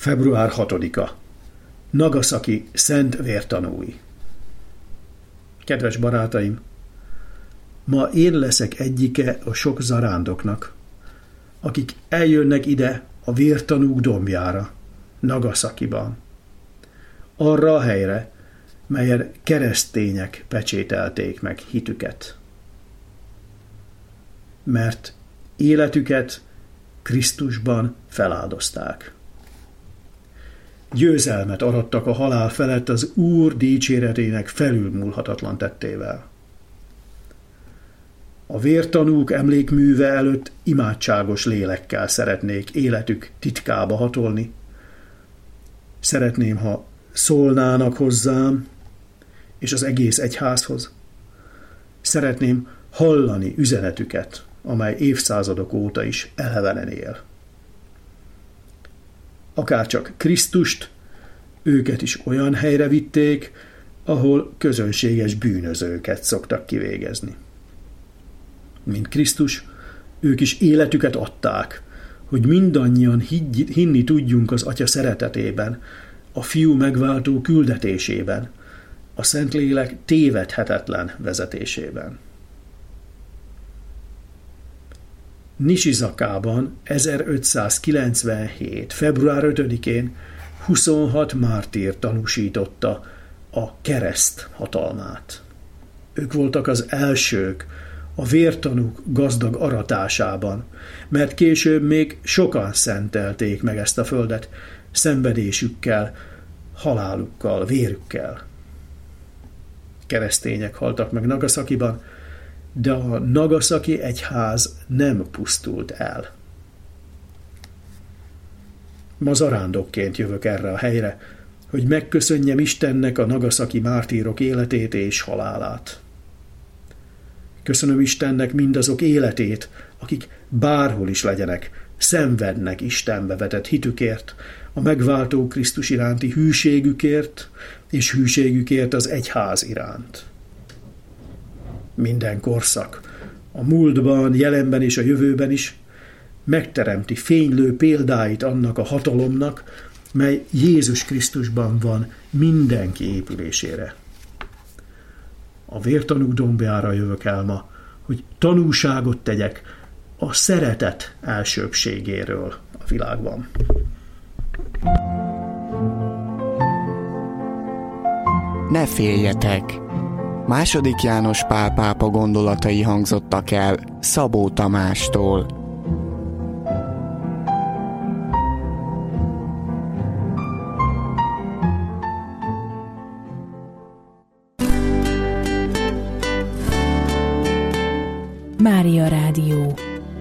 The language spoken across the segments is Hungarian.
Február 6-a. Nagasaki szent vértanúi. Kedves barátaim, ma én leszek egyike a sok zarándoknak, akik eljönnek ide a vértanúk dombjára, Nagasakiban. Arra a helyre, melyen keresztények pecsételték meg hitüket. Mert életüket Krisztusban feláldozták. Győzelmet arattak a halál felett az Úr dicséretének felülmúlhatatlan tettével. A vértanúk emlékműve előtt imádságos lélekkel szeretnék életük titkába hatolni. Szeretném, ha szólnának hozzám és az egész egyházhoz. Szeretném hallani üzenetüket, amely évszázadok óta is elevenen él. Akárcsak Krisztust, őket is olyan helyre vitték, ahol közönséges bűnözőket szoktak kivégezni. Mint Krisztus, ők is életüket adták, hogy mindannyian hinni tudjunk az Atya szeretetében, a Fiú megváltó küldetésében, a Szentlélek tévedhetetlen vezetésében. Nisizakában 1597. február 5-én 26 mártír tanúsította a kereszt hatalmát. Ők voltak az elsők a vértanúk gazdag aratásában, mert később még sokan szentelték meg ezt a földet szenvedésükkel, halálukkal, vérükkel. Keresztények haltak meg Nagasakiban, de a Nagasaki egyház nem pusztult el. Ma zarándokként jövök erre a helyre, hogy megköszönjem Istennek a nagasaki mártírok életét és halálát. Köszönöm Istennek mindazok életét, akik bárhol is legyenek, szenvednek Istenbe vetett hitükért, a megváltó Krisztus iránti hűségükért, és hűségükért az egyház iránt. Minden korszak, a múltban, jelenben és a jövőben is megteremti fénylő példáit annak a hatalomnak, mely Jézus Krisztusban van mindenki épülésére. A vértanúk dombjára jövök el ma, hogy tanúságot tegyek a szeretet elsőbbségéről a világban. Ne féljetek! II. János Pál pápa gondolatai hangzottak el Szabó Tamástól. Mária Rádió.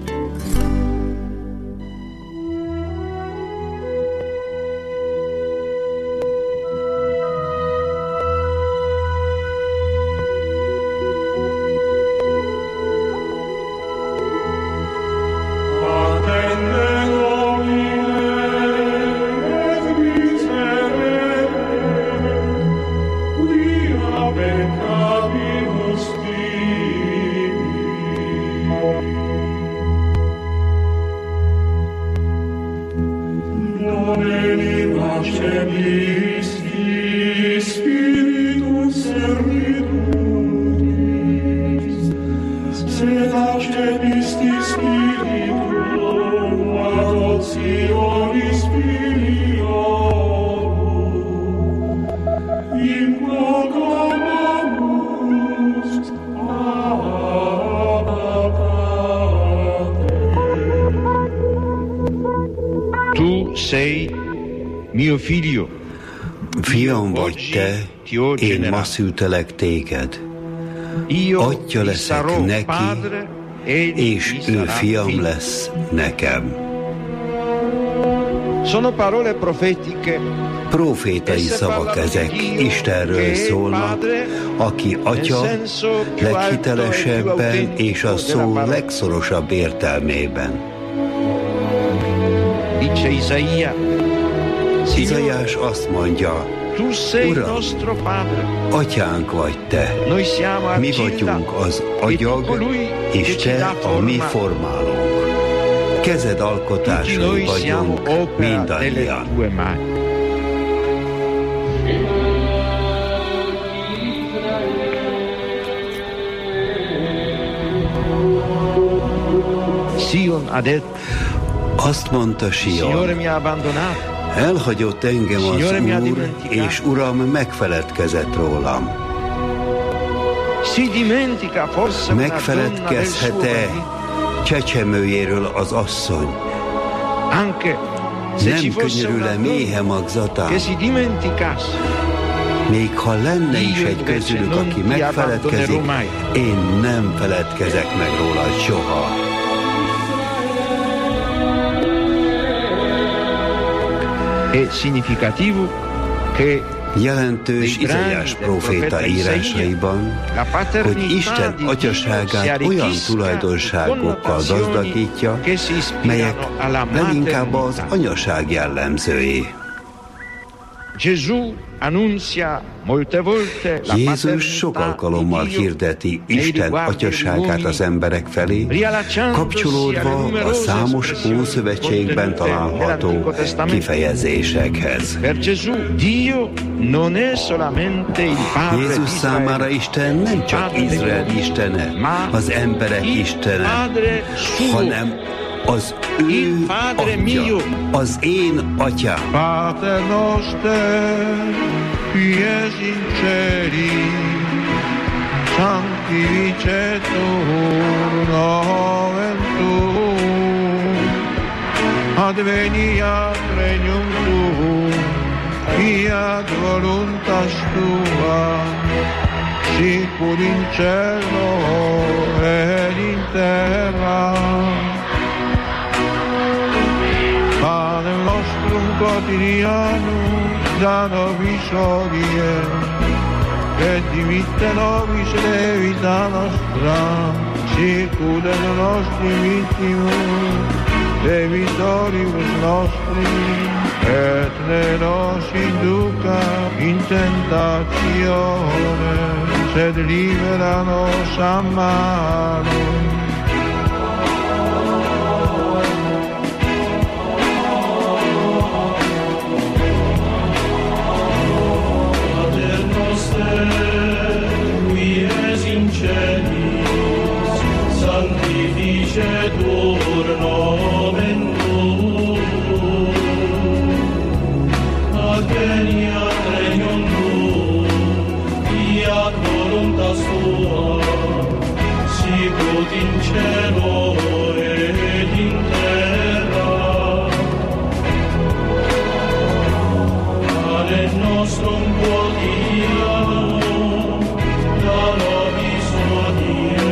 Fiam vagy te, én ma szültelek téged. Atya leszek neki, és ő fiam lesz nekem. Profétai szavak ezek, Istenről szólnak, aki Atya leghitelesebben és a szó legszorosabb értelmében. Izaiás azt mondja, Uram, Atyánk vagy te, mi vagyunk az agyag, és te a mi formálónk. kezed alkotásai vagyunk mindannyian. Azt mondta Sion, elhagyott engem az Úr, és Uram megfeledkezett rólam. Megfeledkezhet-e csecsemőjéről az asszony? Nem könyörül-e méhe magzatán? Még ha lenne is egy közülük, aki megfeledkezik, én nem feledkezek meg róla soha. Jelentős Izaiás próféta írásaiban, hogy Isten atyaságát olyan tulajdonságokkal gazdagítja, melyek leginkább az anyaság jellemzői. Jézus sok alkalommal hirdeti Isten atyaságát az emberek felé, kapcsolódva a számos Ószövetségben található kifejezésekhez. Jézus számára Isten nem csak Izrael istene, az emberek istene, hanem az ő atya, az én atyám. Pater noster, qui es in celi, sanctificetur nomen tuum, adveniat regnum tuum, fiat voluntas tua, sicur in cielo et in terra. Pane nostrum quotidianum da nobis hodie, et dimitte nobis levita nostra, sicur et nostri vittimus, debitoribus nostri, et ne nos induca in tentatione, sed libera nos a malo. Sanctificetur nomen tuum, adveniat regnum tuum, fiat voluntas tua, sicut in cielo et in terra. Pane nostrum quotidianum da nobis hodie,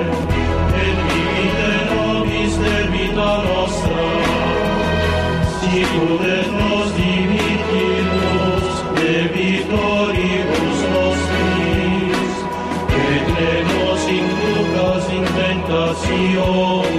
debita nostra, sicur et nos dimittimus debitoribus nostris, et ne nos inducas in tentationem,